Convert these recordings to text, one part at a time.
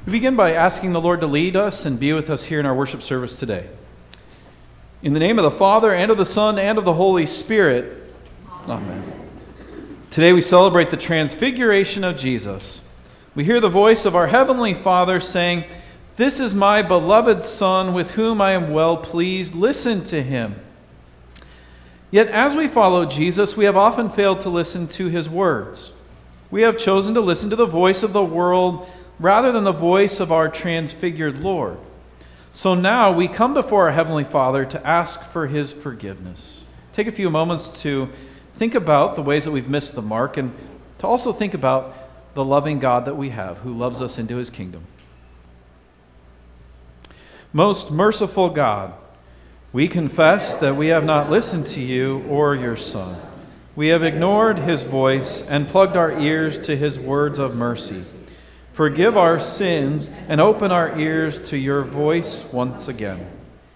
We begin by asking the Lord to lead us and be with us here in our worship service today. In the name of the Father, and of the Son, and of the Holy Spirit, Amen. Today we celebrate the transfiguration of Jesus. We hear the voice of our Heavenly Father saying, "This is my beloved Son, with whom I am well pleased. Listen to him." Yet as we follow Jesus, we have often failed to listen to his words. We have chosen to listen to the voice of the world rather than the voice of our transfigured Lord. So now we come before our Heavenly Father to ask for his forgiveness. Take a few moments to think about the ways that we've missed the mark and to also think about the loving God that we have who loves us into his kingdom. Most merciful God, we confess that we have not listened to you or your Son. We have ignored his voice and plugged our ears to his words of mercy. Forgive our sins and open our ears to your voice once again.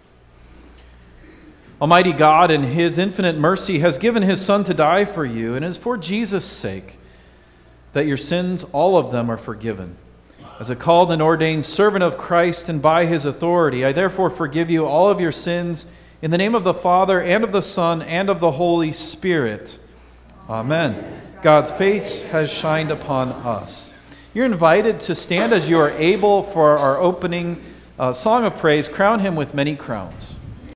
Almighty God, in his infinite mercy, has given his Son to die for you, and it is for Jesus' sake that your sins, all of them, are forgiven. As a called and ordained servant of Christ and by his authority, I therefore forgive you all of your sins in the name of the Father, and of the Son, and of the Holy Spirit. Amen. God's face has shined upon us. You're invited to stand as you are able for our opening song of praise, Crown Him with Many Crowns.